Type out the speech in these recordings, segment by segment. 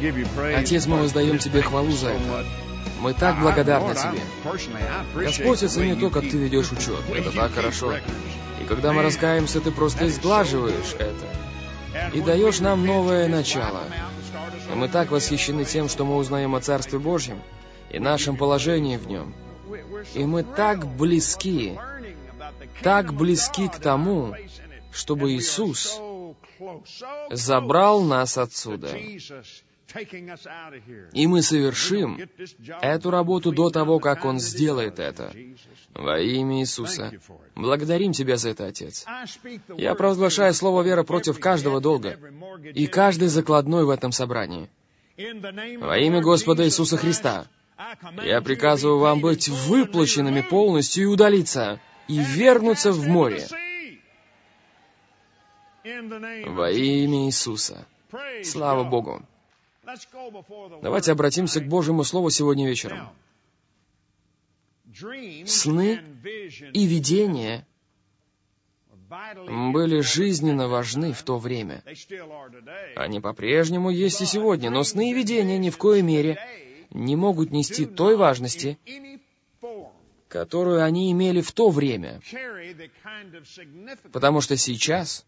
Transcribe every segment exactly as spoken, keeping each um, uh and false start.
Отец, мы воздаем Тебе хвалу за это. Мы так благодарны Тебе. Господь, оцени то, как Ты ведешь учет. Это так хорошо. И когда мы раскаемся, Ты просто изглаживаешь это и даешь нам новое начало. И мы так восхищены тем, что мы узнаем о Царстве Божьем и нашем положении в нем. И мы так близки, так близки к тому, чтобы Иисус забрал нас отсюда. И мы совершим эту работу до того, как Он сделает это. Во имя Иисуса. Благодарим Тебя за это, Отец. Я провозглашаю слово веры против каждого долга и каждой закладной в этом собрании. Во имя Господа Иисуса Христа. Я приказываю вам быть выплаченными полностью и удалиться, и вернуться в море. Во имя Иисуса. Слава Богу. Давайте обратимся к Божьему Слову сегодня вечером. Сны и видения были жизненно важны в то время. Они по-прежнему есть и сегодня, но сны и видения ни в коей мере не могут нести той важности, которую они имели в то время. Потому что сейчас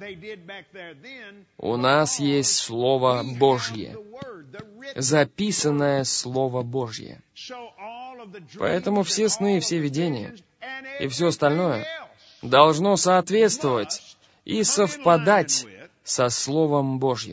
у нас есть Слово Божье, записанное Слово Божье. Поэтому все сны и все видения и все остальное должно соответствовать и совпадать со Словом Божьим.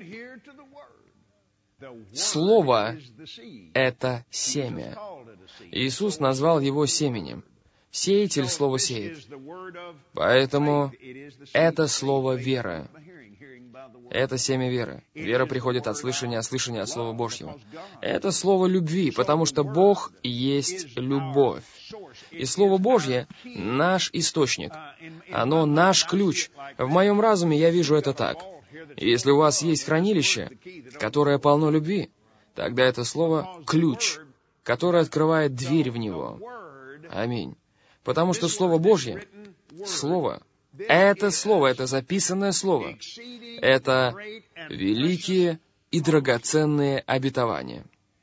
Слово — это семя. Иисус назвал его семенем. Сеятель слово сеет. Поэтому это слово вера. Это семя веры. Вера приходит от слышания, а слышание от Слова Божьего. Это слово любви, потому что Бог есть любовь. И Слово Божье — наш источник. Оно наш ключ. В моем разуме я вижу это так. Если у вас есть хранилище, которое полно любви, тогда это слово — ключ, который открывает дверь в него. Аминь. Потому что Слово Божье, Слово, это Слово, это записанное Слово, это великие и драгоценные обетования.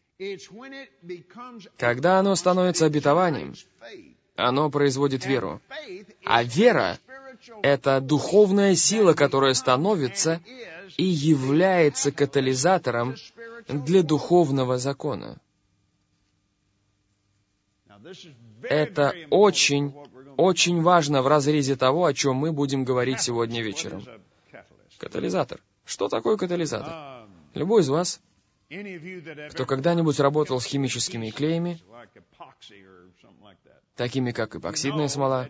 Когда оно становится обетованием, оно производит веру. А вера — это духовная сила, которая становится и является катализатором для духовного закона. Это очень, очень важно в разрезе того, о чем мы будем говорить сегодня вечером. Катализатор. Что такое катализатор? Любой из вас, кто когда-нибудь работал с химическими клеями, такими как эпоксидная смола,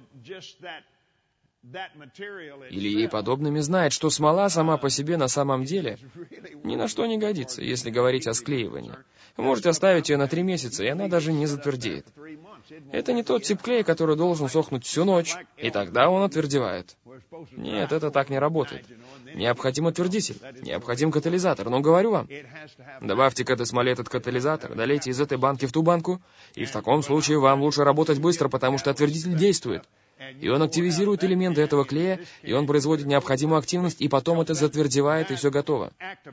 или ей подобными, знает, что смола сама по себе на самом деле ни на что не годится, если говорить о склеивании. Вы можете оставить ее на три месяца, и она даже не затвердеет. Это не тот тип клея, который должен сохнуть всю ночь, и тогда он отвердевает. Нет, это так не работает. Необходим отвердитель, необходим катализатор. Но говорю вам, добавьте к этой смоле этот катализатор, долейте из этой банки в ту банку, и в таком случае вам лучше работать быстро, потому что отвердитель действует. И он активизирует элементы этого клея, и он производит необходимую активность, и потом это затвердевает, и все готово.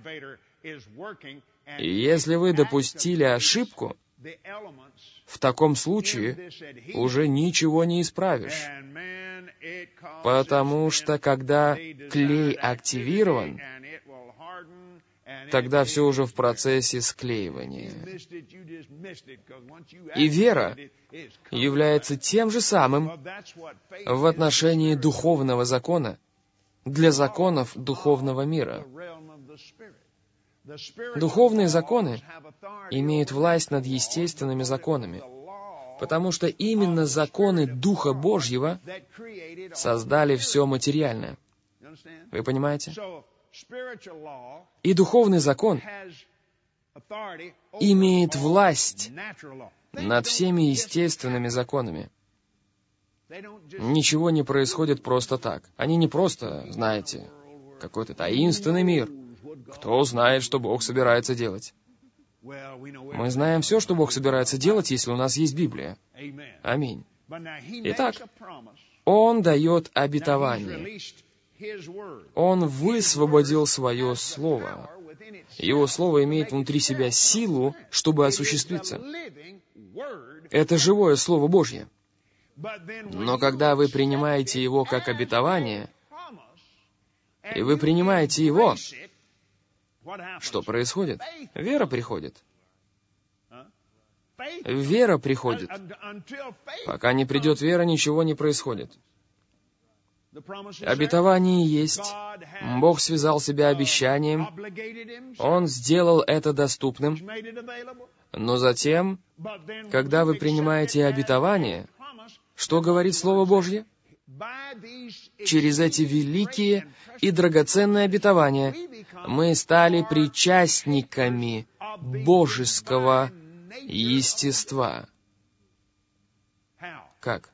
И если вы допустили ошибку, в таком случае уже ничего не исправишь. Потому что когда клей активирован, тогда все уже в процессе склеивания. И вера является тем же самым в отношении духовного закона для законов духовного мира. Духовные законы имеют власть над естественными законами, потому что именно законы Духа Божьего создали все материальное. Вы понимаете? И духовный закон имеет власть над всеми естественными законами. Ничего не происходит просто так. Они не просто, знаете, какой-то таинственный мир. Кто знает, что Бог собирается делать? Мы знаем все, что Бог собирается делать, если у нас есть Библия. Аминь. Итак, Он дает обетование. Он высвободил свое слово. Его слово имеет внутри себя силу, чтобы осуществиться. Это живое Слово Божье. Но когда вы принимаете его как обетование, и вы принимаете его, что происходит? Вера приходит. Вера приходит. Пока не придет вера, ничего не происходит. Обетование есть. Бог связал себя обещанием. Он сделал это доступным. Но затем, когда вы принимаете обетование, что говорит Слово Божье? Через эти великие и драгоценные обетования мы стали причастниками божеского естества. Как?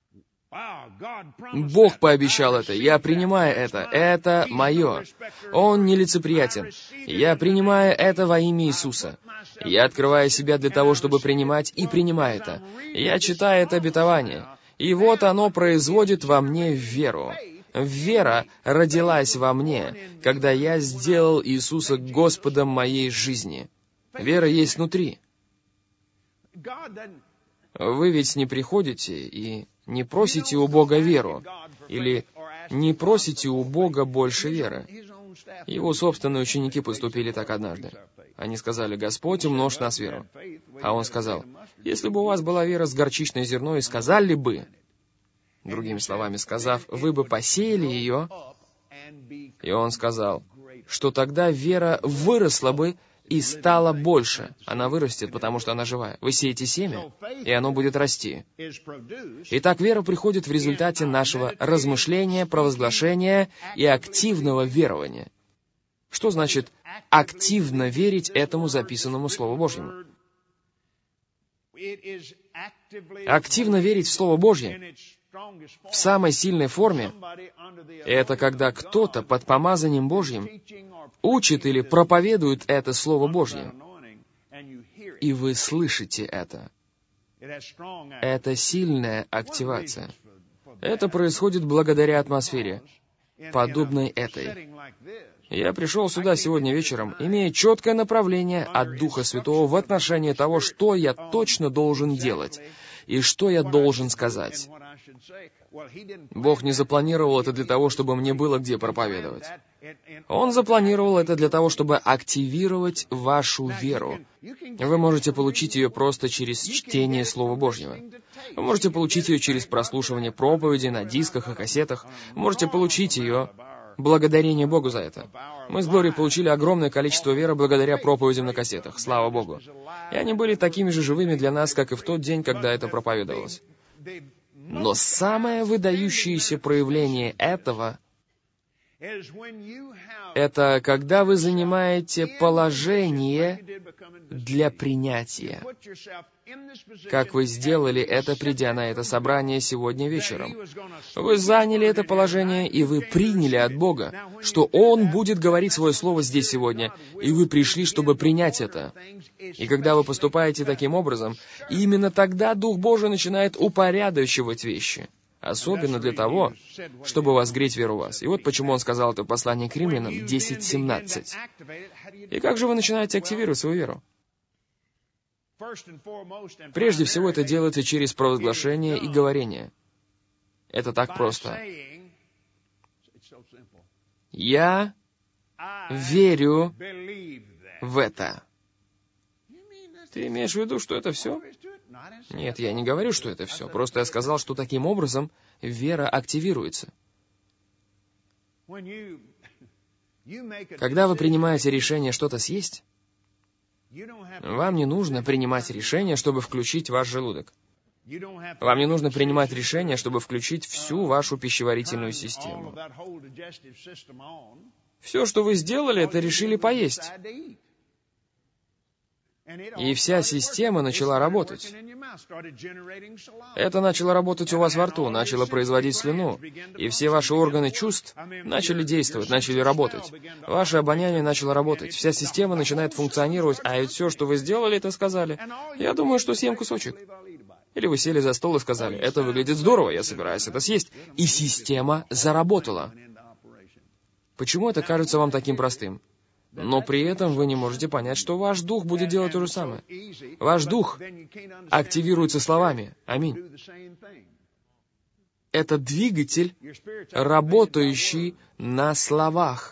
Бог пообещал это. Я принимаю это. Это мое. Он нелицеприятен. Я принимаю это во имя Иисуса. Я открываю себя для того, чтобы принимать, и принимаю это. Я читаю это обетование. И вот оно производит во мне веру. Вера родилась во мне, когда я сделал Иисуса Господом моей жизни. Вера есть внутри. Вы ведь не приходите и не просите у Бога веру, или не просите у Бога больше веры. Его собственные ученики поступили так однажды. Они сказали: «Господь, умножь нас веру». А Он сказал: «Если бы у вас была вера с горчичное зерно, и сказали бы, другими словами сказав, вы бы посеяли ее». И Он сказал, что тогда вера выросла бы и стала больше. Она вырастет, потому что она живая. Вы сеете семя, и оно будет расти. Итак, вера приходит в результате нашего размышления, провозглашения и активного верования. Что значит активно верить этому записанному Слову Божьему? Активно верить в Слово Божье в самой сильной форме — это когда кто-то под помазанием Божьим учит или проповедует это Слово Божье, и вы слышите это. Это сильная активация. Это происходит благодаря атмосфере, подобной этой. Я пришел сюда сегодня вечером, имея четкое направление от Духа Святого в отношении того, что я точно должен делать и что я должен сказать. Бог не запланировал это для того, чтобы мне было где проповедовать. Он запланировал это для того, чтобы активировать вашу веру. Вы можете получить ее просто через чтение Слова Божьего. Вы можете получить ее через прослушивание проповедей на дисках и кассетах. Вы можете получить ее. Благодарение Богу за это. Мы с Глорией получили огромное количество веры благодаря проповедям на кассетах. Слава Богу. И они были такими же живыми для нас, как и в тот день, когда это проповедовалось. Но самое выдающееся проявление этого — это когда вы занимаете положение для принятия, как вы сделали это, придя на это собрание сегодня вечером. Вы заняли это положение, и вы приняли от Бога, что Он будет говорить свое слово здесь сегодня, и вы пришли, чтобы принять это. И когда вы поступаете таким образом, именно тогда Дух Божий начинает упорядочивать вещи, особенно для того, чтобы возгреть веру в вас. И вот почему Он сказал это в послании к Римлянам десять семнадцать. И как же вы начинаете активировать свою веру? Прежде всего, это делается через провозглашение и говорение. Это так просто. Я верю в это. Ты имеешь в виду, что это все? Нет, я не говорю, что это все. Просто я сказал, что таким образом вера активируется. Когда вы принимаете решение что-то съесть, вам не нужно принимать решение, чтобы включить ваш желудок. Вам не нужно принимать решение, чтобы включить всю вашу пищеварительную систему. Все, что вы сделали, это решили поесть. И вся система начала работать. Это начало работать у вас во рту, начало производить слюну, и все ваши органы чувств начали действовать, начали работать. Ваше обоняние начало работать, вся система начинает функционировать, а ведь все, что вы сделали, это сказали: «Я думаю, что съем кусочек». Или вы сели за стол и сказали: «Это выглядит здорово, я собираюсь это съесть». И система заработала. Почему это кажется вам таким простым? Но при этом вы не можете понять, что ваш дух будет делать то же самое. Ваш дух активируется словами. Аминь. Это двигатель, работающий на словах.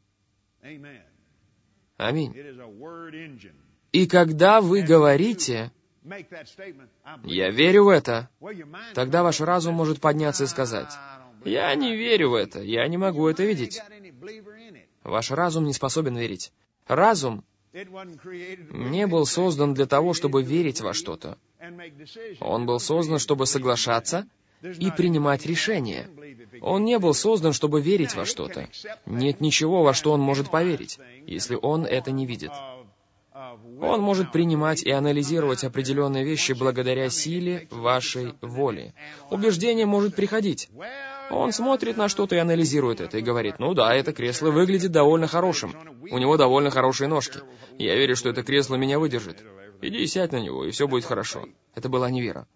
Аминь. И когда вы говорите, «Я верю в это», тогда ваш разум может подняться и сказать, «Я не верю в это, я не могу это видеть». Ваш разум не способен верить. Разум не был создан для того, чтобы верить во что-то. Он был создан, чтобы соглашаться и принимать решения. Он не был создан, чтобы верить во что-то. Нет ничего, во что он может поверить, если он это не видит. Он может принимать и анализировать определенные вещи благодаря силе вашей воли. Убеждение может приходить. Он смотрит на что-то и анализирует это, и говорит, «Ну да, это кресло выглядит довольно хорошим. У него довольно хорошие ножки. Я верю, что это кресло меня выдержит. Иди и сядь на него, и все будет хорошо». Это была невера.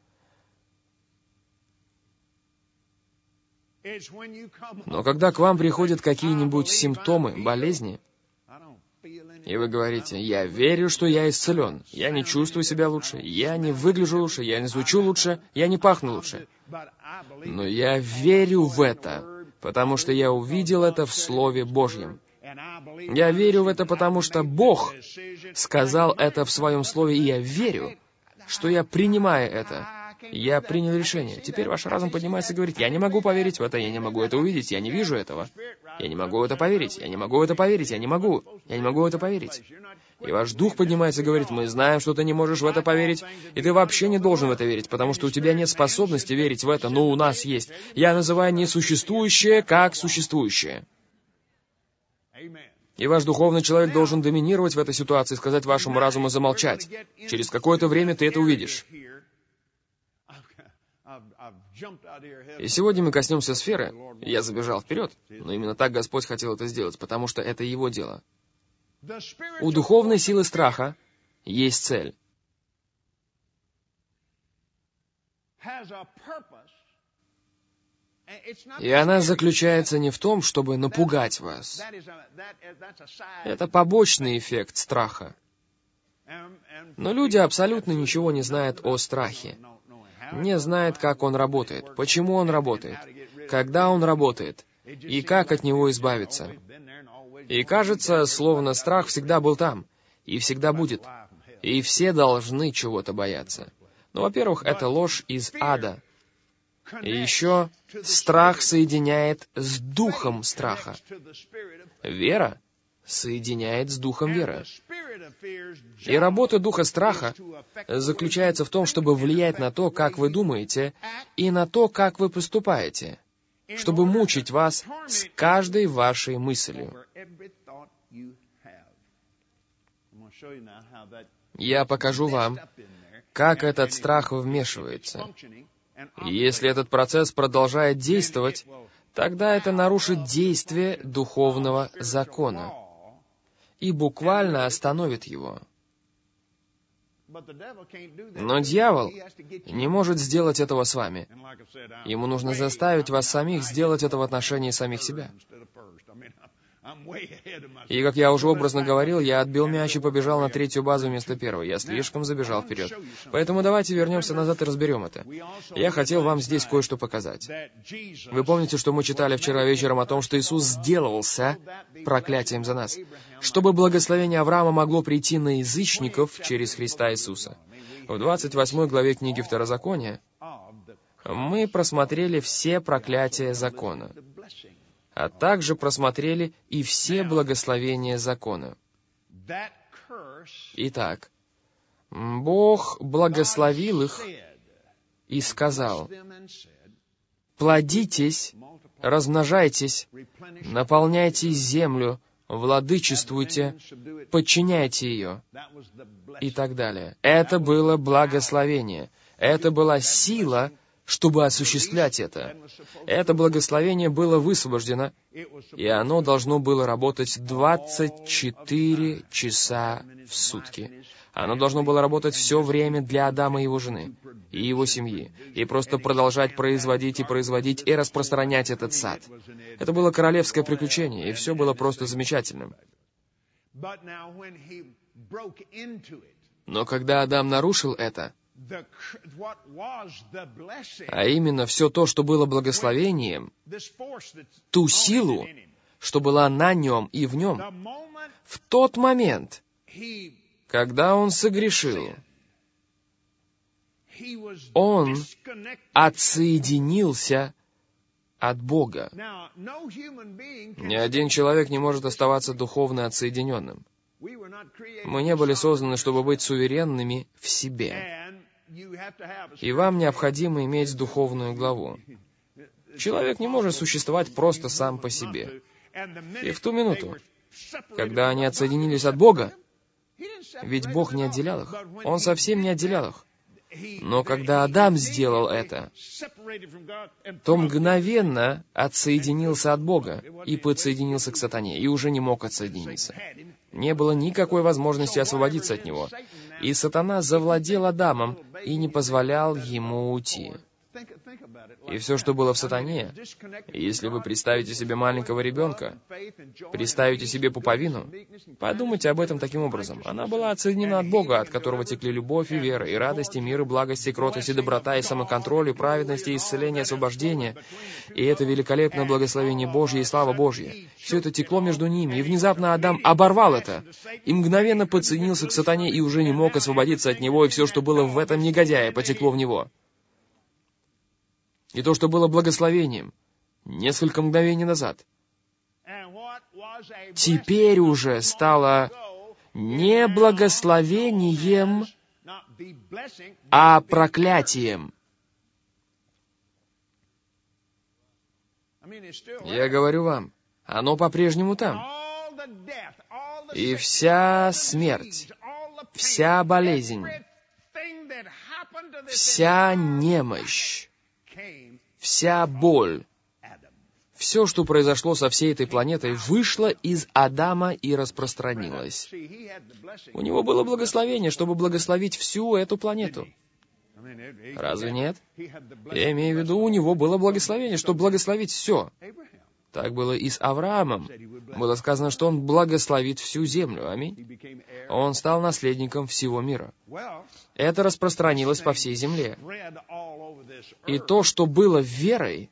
Но когда к вам приходят какие-нибудь симптомы, болезни, и вы говорите, «Я верю, что я исцелен. Я не чувствую себя лучше. Я не выгляжу лучше. Я не звучу лучше. Я не пахну лучше. Но я верю в это, потому что я увидел это в Слове Божьем. Я верю в это, потому что Бог сказал это в Своем Слове, и я верю, что я принимаю это. Я принял решение. Теперь ваш разум поднимается и говорит, я не могу поверить в это, я не могу это увидеть, я не вижу этого. Я не могу это поверить, я не могу это поверить, я не могу, я не могу это поверить. И ваш дух поднимается и говорит, мы знаем, что ты не можешь в это поверить, и ты вообще не должен в это верить, потому что у тебя нет способности верить в это, но у нас есть. Я называю несуществующее как существующее. И ваш духовный человек должен доминировать в этой ситуации, сказать вашему разуму замолчать. Через какое-то время ты это увидишь. И сегодня мы коснемся сферы. Я забежал вперед, но именно так Господь хотел это сделать, потому что это Его дело. У духовной силы страха есть цель. И она заключается не в том, чтобы напугать вас. Это побочный эффект страха. Но люди абсолютно ничего не знают о страхе. Не знают, как он работает, почему он работает, когда он работает, и как от него избавиться. И кажется, словно страх всегда был там, и всегда будет, и все должны чего-то бояться. Ну, во-первых, это ложь из ада. И еще страх соединяет с духом страха. Вера соединяет с духом веры. И работа духа страха заключается в том, чтобы влиять на то, как вы думаете, и на то, как вы поступаете, чтобы мучить вас с каждой вашей мыслью. Я покажу вам, как этот страх вмешивается. И если этот процесс продолжает действовать, тогда это нарушит действие духовного закона и буквально остановит его. Но дьявол не может сделать этого с вами. Ему нужно заставить вас самих сделать это в отношении самих себя. И, как я уже образно говорил, я отбил мяч и побежал на третью базу вместо первой. Я слишком забежал вперед. Поэтому давайте вернемся назад и разберем это. Я хотел вам здесь кое-что показать. Вы помните, что мы читали вчера вечером о том, что Иисус сделался проклятием за нас, чтобы благословение Авраама могло прийти на язычников через Христа Иисуса. В двадцать восьмой главе книги Второзакония мы просмотрели все проклятия закона, а также просмотрели и все благословения закона. Итак, Бог благословил их и сказал, «Плодитесь, размножайтесь, наполняйте землю, владычествуйте, подчиняйте ее», и так далее. Это было благословение. Это была сила, чтобы осуществлять это. Это благословение было высвобождено, и оно должно было работать двадцать четыре часа в сутки. Оно должно было работать все время для Адама и его жены, и его семьи, и просто продолжать производить и производить, и распространять этот сад. Это было королевское приключение, и все было просто замечательным. Но когда Адам нарушил это, а именно все то, что было благословением, ту силу, что была на нем и в нем, в тот момент, когда он согрешил, он отсоединился от Бога. Ни один человек не может оставаться духовно отсоединенным. Мы не были созданы, чтобы быть суверенными в себе. И вам необходимо иметь духовную главу. Человек не может существовать просто сам по себе. И в ту минуту, когда они отсоединились от Бога, ведь Бог не отделял их, Он совсем не отделял их. Но когда Адам сделал это, то мгновенно отсоединился от Бога и подсоединился к сатане, и уже не мог отсоединиться. Не было никакой возможности освободиться от него. И сатана завладел Адамом и не позволял ему уйти. И все, что было в сатане, если вы представите себе маленького ребенка, представите себе пуповину, подумайте об этом таким образом. Она была отсоединена от Бога, от которого текли любовь и вера, и радость, и мир, и благость, и кротость, и доброта, и самоконтроль, и праведность, и исцеление, и освобождение. И это великолепное благословение Божье и слава Божья. Все это текло между ними, и внезапно Адам оборвал это, и мгновенно подсоединился к сатане, и уже не мог освободиться от него, и все, что было в этом негодяе, потекло в него. И то, что было благословением несколько мгновений назад, теперь уже стало не благословением, а проклятием. Я говорю вам, оно по-прежнему там. И вся смерть, вся болезнь, вся немощь, вся боль, все, что произошло со всей этой планетой, вышло из Адама и распространилось. У него было благословение, чтобы благословить всю эту планету. Разве нет? Я имею в виду, у него было благословение, чтобы благословить все. Так было и с Авраамом. Было сказано, что он благословит всю землю. Аминь. Он стал наследником всего мира. Это распространилось по всей земле. И то, что было верой,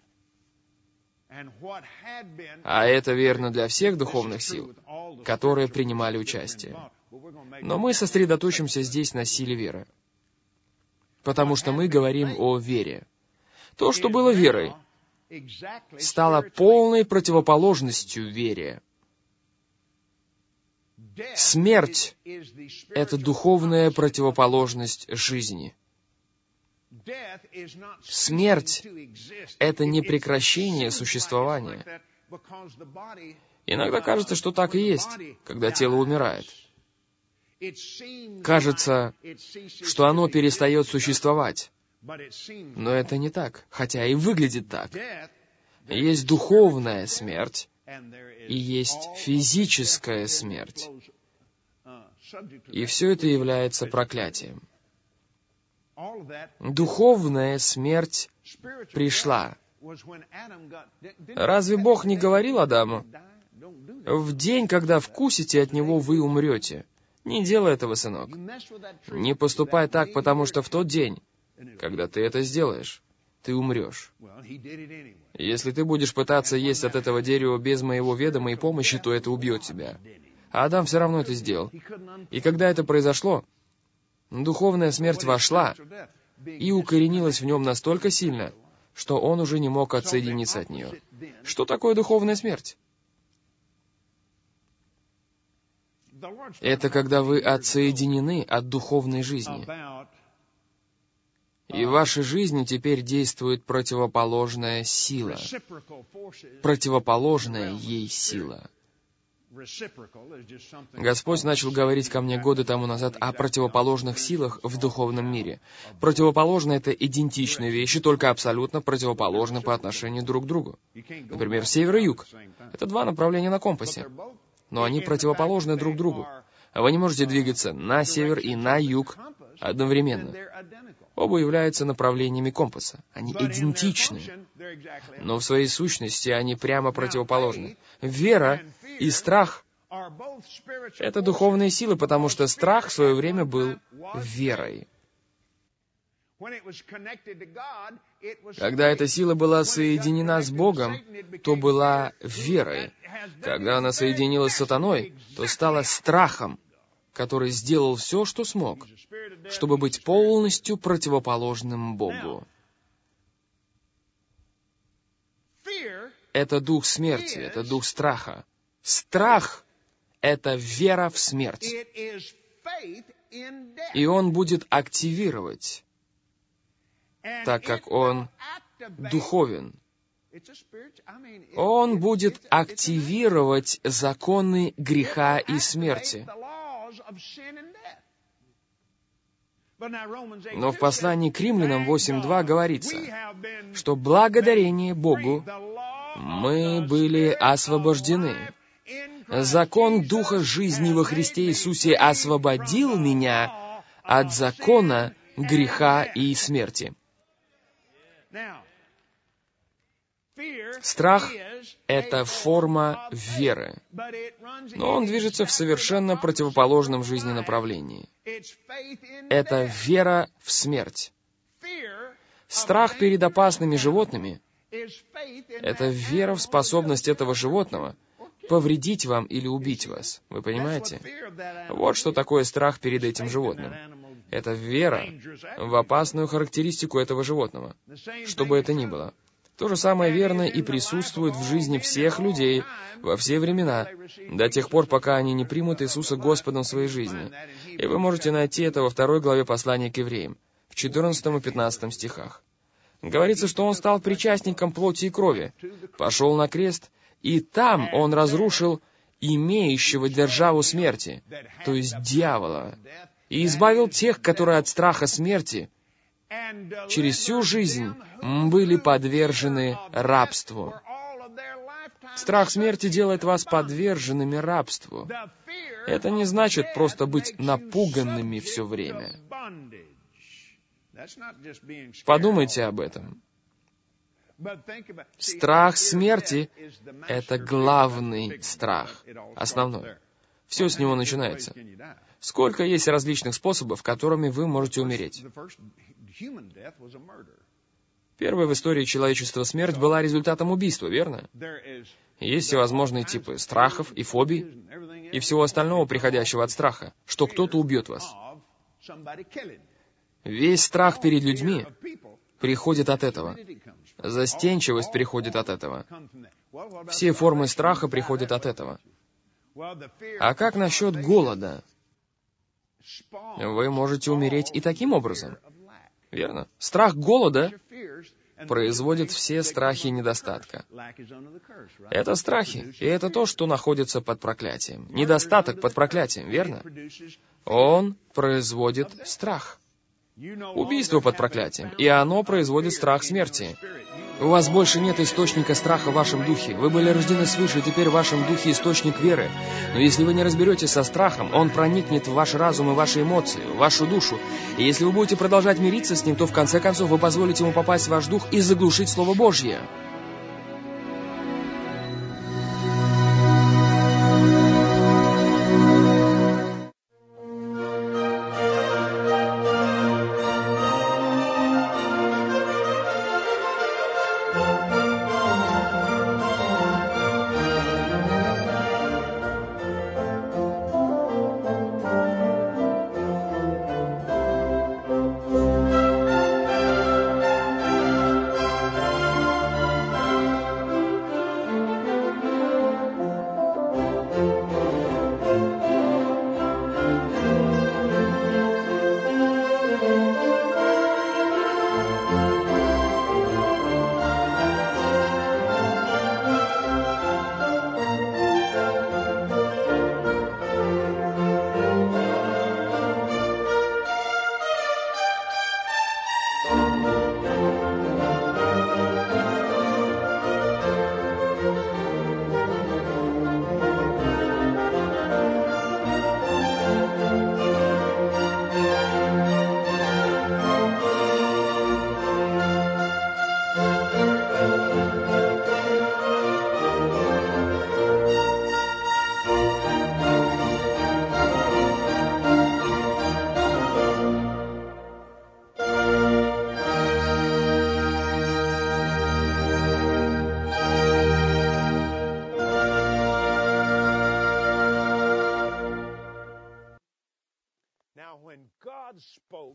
а это верно для всех духовных сил, которые принимали участие. Но мы сосредоточимся здесь на силе веры, потому что мы говорим о вере. То, что было верой, стало полной противоположностью вере. Смерть — это духовная противоположность жизни. Смерть — это не прекращение существования. Иногда кажется, что так и есть, когда тело умирает. Кажется, что оно перестает существовать. Но это не так, хотя и выглядит так. Есть духовная смерть, и есть физическая смерть. И все это является проклятием. Духовная смерть пришла. Разве Бог не говорил Адаму: «В день, когда вкусите от него, вы умрете»? Не делай этого, сынок. Не поступай так, потому что в тот день, когда ты это сделаешь, ты умрешь. Если ты будешь пытаться есть от этого дерева без моего ведома и помощи, то это убьет тебя. А Адам все равно это сделал. И когда это произошло, духовная смерть вошла и укоренилась в нем настолько сильно, что он уже не мог отсоединиться от нее. Что такое духовная смерть? Это когда вы отсоединены от духовной жизни. И в вашей жизни теперь действует противоположная сила. Противоположная ей сила. Господь начал говорить ко мне годы тому назад о противоположных силах в духовном мире. Противоположно — это идентичные вещи, только абсолютно противоположны по отношению друг к другу. Например, север и юг — это два направления на компасе, но они противоположны друг другу. Вы не можете двигаться на север и на юг одновременно. Оба являются направлениями компаса. Они идентичны, но в своей сущности они прямо противоположны. Вера и страх — это духовные силы, потому что страх в свое время был верой. Когда эта сила была соединена с Богом, то была верой. Когда она соединилась с сатаной, то стала страхом, который сделал все, что смог, чтобы быть полностью противоположным Богу. Это дух смерти, это дух страха. Страх — это вера в смерть. И он будет активировать, так как он духовен. Он будет активировать законы греха и смерти. Но в послании к Римлянам восемь два говорится, что благодарение Богу мы были освобождены. Закон Духа жизни во Христе Иисусе освободил меня от закона греха и смерти. Страх — это форма веры, но он движется в совершенно противоположном жизни направлении. Это вера в смерть. Страх перед опасными животными — это вера в способность этого животного повредить вам или убить вас. Вы понимаете? Вот что такое страх перед этим животным. Это вера в опасную характеристику этого животного, что бы это ни было. То же самое верно и присутствует в жизни всех людей во все времена, до тех пор, пока они не примут Иисуса Господом в своей жизни. И вы можете найти это во второй главе послания к евреям, в четырнадцатом и пятнадцатом стихах. Говорится, что Он стал причастником плоти и крови, пошел на крест, и там Он разрушил имеющего державу смерти, то есть дьявола, и избавил тех, которые от страха смерти через всю жизнь были подвержены рабству. Страх смерти делает вас подверженными рабству. Это не значит просто быть напуганными все время. Подумайте об этом. Страх смерти — это главный страх, основной. Все с него начинается. Сколько есть различных способов, которыми вы можете умереть? Первая в истории человечества смерть была результатом убийства, верно? Есть всевозможные типы страхов и фобий, и всего остального, приходящего от страха, что кто-то убьет вас. Весь страх перед людьми приходит от этого. Застенчивость приходит от этого. Все формы страха приходят от этого. А как насчет голода? Вы можете умереть и таким образом. Верно? Страх голода производит все страхи недостатка. Это страхи, и это то, что находится под проклятием. Недостаток под проклятием, верно? Он производит страх. Убийство под проклятием, и оно производит страх смерти. У вас больше нет источника страха в вашем духе. Вы были рождены свыше, и теперь в вашем духе источник веры. Но если вы не разберетесь со страхом, он проникнет в ваш разум и ваши эмоции, в вашу душу. И если вы будете продолжать мириться с ним, то в конце концов вы позволите ему попасть в ваш дух и заглушить Слово Божье.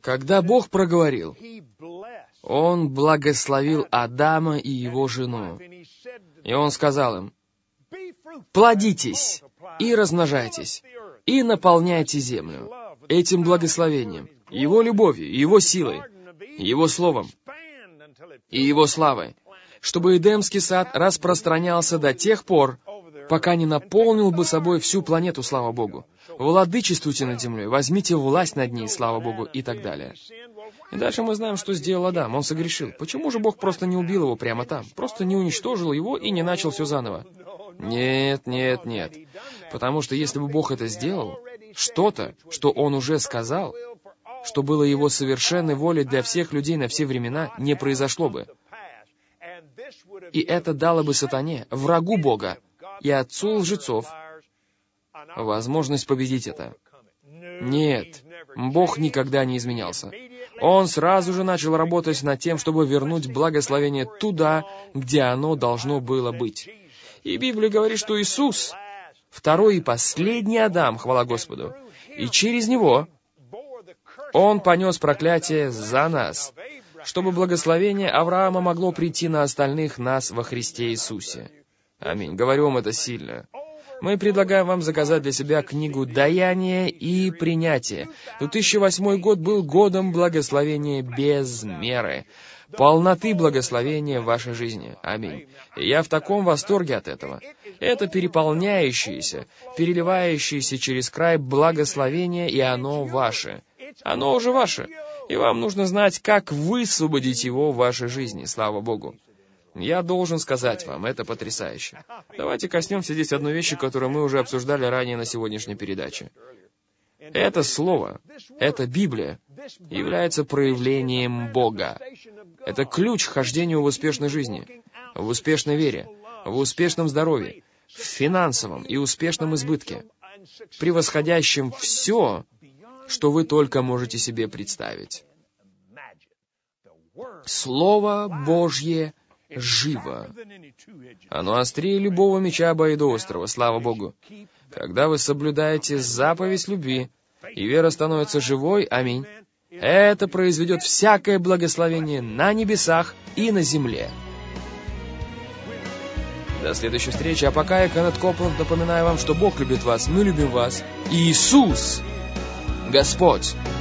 Когда Бог проговорил, Он благословил Адама и его жену. И Он сказал им: «Плодитесь и размножайтесь, и наполняйте землю». Этим благословением, Его любовью, Его силой, Его словом и Его славой, чтобы Эдемский сад распространялся до тех пор, пока не наполнил бы собой всю планету, слава Богу. Владычествуйте над землей, возьмите власть над ней, слава Богу, и так далее. И дальше мы знаем, что сделал Адам. Он согрешил. Почему же Бог просто не убил его прямо там? Просто не уничтожил его и не начал все заново? Нет, нет, нет. Потому что если бы Бог это сделал, что-то, что Он уже сказал, что было Его совершенной волей для всех людей на все времена, не произошло бы. И это дало бы сатане, врагу Бога, и отцу лжецов, возможность победить это. Нет, Бог никогда не изменялся. Он сразу же начал работать над тем, чтобы вернуть благословение туда, где оно должно было быть. И Библия говорит, что Иисус, второй и последний Адам, хвала Господу, и через Него Он понес проклятие за нас, чтобы благословение Авраама могло прийти на остальных нас во Христе Иисусе. Аминь. Говорю вам это сильно. Мы предлагаем вам заказать для себя книгу «Даяние и принятие». две тысячи восьмой год был годом благословения без меры, полноты благословения в вашей жизни. Аминь. И я в таком восторге от этого. Это переполняющееся, переливающееся через край благословение, и оно ваше. Оно уже ваше. И вам нужно знать, как высвободить его в вашей жизни, слава Богу. Я должен сказать вам, это потрясающе. Давайте коснемся здесь одной вещи, которую мы уже обсуждали ранее на сегодняшней передаче. Это Слово, эта Библия, является проявлением Бога. Это ключ к хождению в успешной жизни, в успешной вере, в успешном здоровье, в финансовом и успешном избытке, превосходящем все, что вы только можете себе представить. Слово Божье живо. Оно острее любого меча обоюдоострого, слава Богу. Когда вы соблюдаете заповедь любви, и вера становится живой, аминь, это произведет всякое благословение на небесах и на земле. До следующей встречи, а пока я, Кеннет Копланд, напоминаю вам, что Бог любит вас, мы любим вас, и Иисус, Господь.